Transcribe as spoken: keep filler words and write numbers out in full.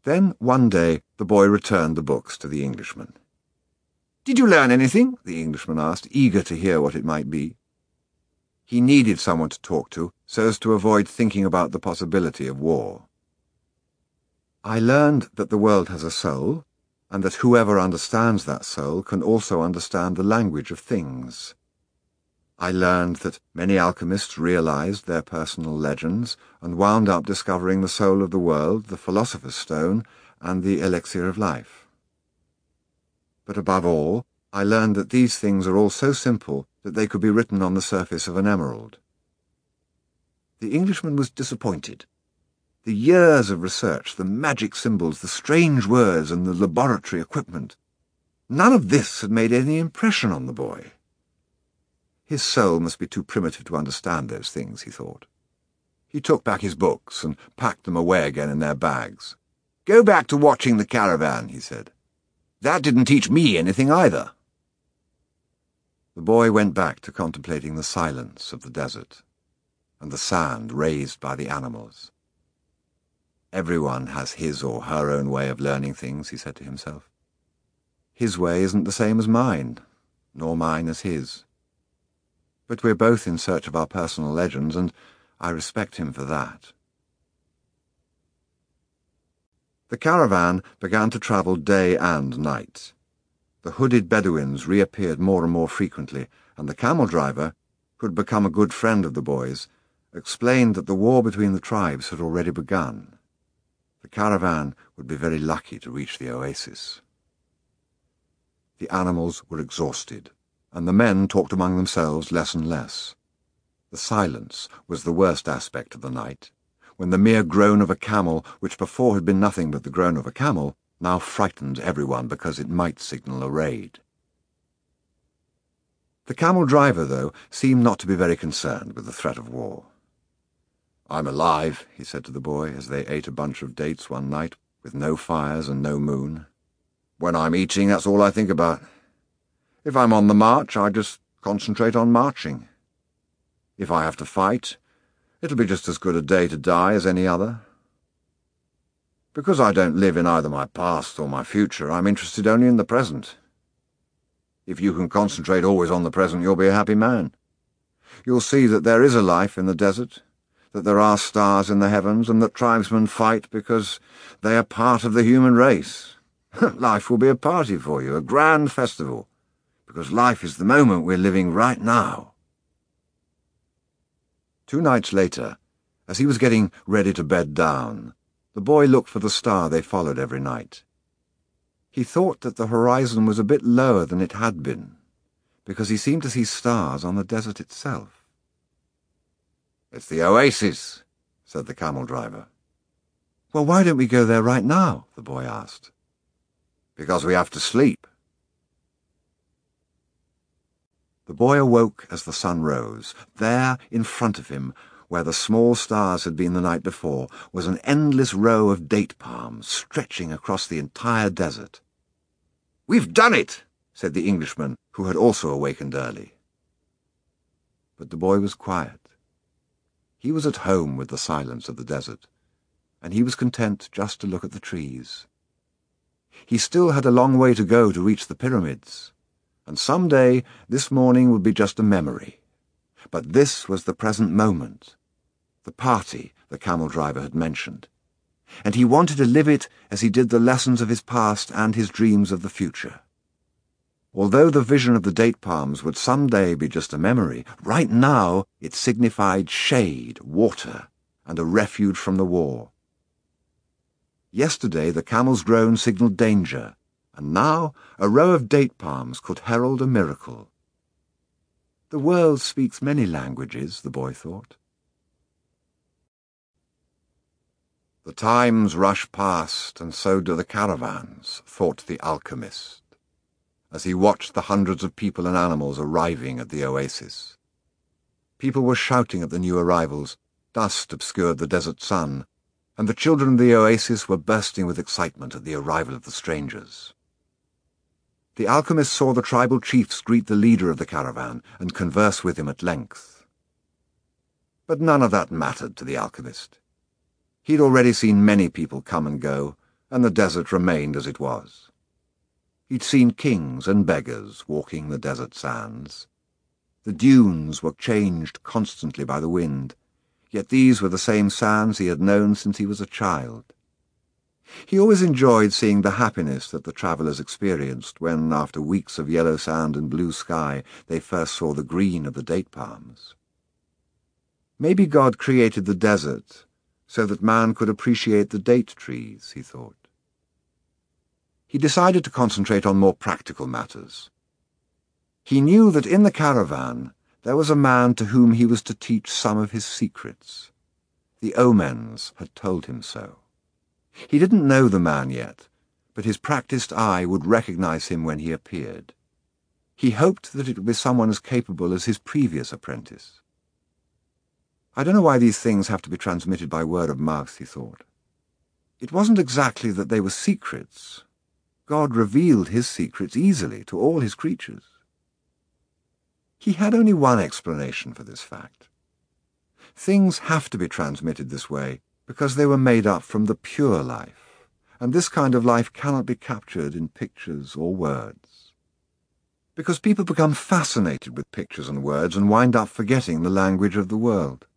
Then, one day, the boy returned the books to the Englishman. "Did you learn anything?" the Englishman asked, eager to hear what it might be. He needed someone to talk to, so as to avoid thinking about the possibility of war. "I learned that the world has a soul, and that whoever understands that soul can also understand the language of things. I learned that many alchemists realized their personal legends and wound up discovering the soul of the world, the philosopher's stone, and the elixir of life. But above all, I learned that these things are all so simple that they could be written on the surface of an emerald." The Englishman was disappointed. The years of research, the magic symbols, the strange words, and the laboratory equipment, none of this had made any impression on the boy. His soul must be too primitive to understand those things, he thought. He took back his books and packed them away again in their bags. "Go back to watching the caravan," he said. "That didn't teach me anything either." The boy went back to contemplating the silence of the desert and the sand raised by the animals. "Everyone has his or her own way of learning things," he said to himself. "His way isn't the same as mine, nor mine as his. But we're both in search of our personal legends, and I respect him for that." The caravan began to travel day and night. The hooded Bedouins reappeared more and more frequently, and the camel driver, who had become a good friend of the boys, explained that the war between the tribes had already begun. The caravan would be very lucky to reach the oasis. The animals were exhausted, and the men talked among themselves less and less. The silence was the worst aspect of the night, when the mere groan of a camel, which before had been nothing but the groan of a camel, now frightened everyone because it might signal a raid. The camel driver, though, seemed not to be very concerned with the threat of war. "I'm alive," he said to the boy as they ate a bunch of dates one night with no fires and no moon. "When I'm eating, that's all I think about. If I'm on the march, I just concentrate on marching. If I have to fight, it'll be just as good a day to die as any other. Because I don't live in either my past or my future, I'm interested only in the present. If you can concentrate always on the present, you'll be a happy man. You'll see that there is a life in the desert, that there are stars in the heavens, and that tribesmen fight because they are part of the human race. Life will be a party for you, a grand festival, because life is the moment we're living right now." Two nights later, as he was getting ready to bed down, the boy looked for the star they followed every night. He thought that the horizon was a bit lower than it had been, because he seemed to see stars on the desert itself. "It's the oasis," said the camel driver. "Well, why don't we go there right now?" the boy asked. "Because we have to sleep." The boy awoke as the sun rose. There, in front of him, where the small stars had been the night before, was an endless row of date palms stretching across the entire desert. "We've done it," said the Englishman, who had also awakened early. But the boy was quiet. He was at home with the silence of the desert, and he was content just to look at the trees. He still had a long way to go to reach the pyramids, and some day this morning would be just a memory. But this was the present moment, the party the camel driver had mentioned, and he wanted to live it as he did the lessons of his past and his dreams of the future. Although the vision of the date palms would some day be just a memory, right now it signified shade, water, and a refuge from the war. Yesterday the camel's groan signalled danger, and now a row of date palms could herald a miracle. The world speaks many languages, the boy thought. The times rush past, and so do the caravans, thought the alchemist, as he watched the hundreds of people and animals arriving at the oasis. People were shouting at the new arrivals, dust obscured the desert sun, and the children of the oasis were bursting with excitement at the arrival of the strangers. The alchemist saw the tribal chiefs greet the leader of the caravan and converse with him at length. But none of that mattered to the alchemist. He'd already seen many people come and go, and the desert remained as it was. He'd seen kings and beggars walking the desert sands. The dunes were changed constantly by the wind, yet these were the same sands he had known since he was a child. He always enjoyed seeing the happiness that the travellers experienced when, after weeks of yellow sand and blue sky, they first saw the green of the date palms. Maybe God created the desert so that man could appreciate the date trees, he thought. He decided to concentrate on more practical matters. He knew that in the caravan there was a man to whom he was to teach some of his secrets. The omens had told him so. He didn't know the man yet, but his practiced eye would recognize him when he appeared. He hoped that it would be someone as capable as his previous apprentice. I don't know why these things have to be transmitted by word of mouth, he thought. It wasn't exactly that they were secrets. God revealed his secrets easily to all his creatures. He had only one explanation for this fact. Things have to be transmitted this way because they were made up from the pure life, and this kind of life cannot be captured in pictures or words. Because people become fascinated with pictures and words and wind up forgetting the language of the world.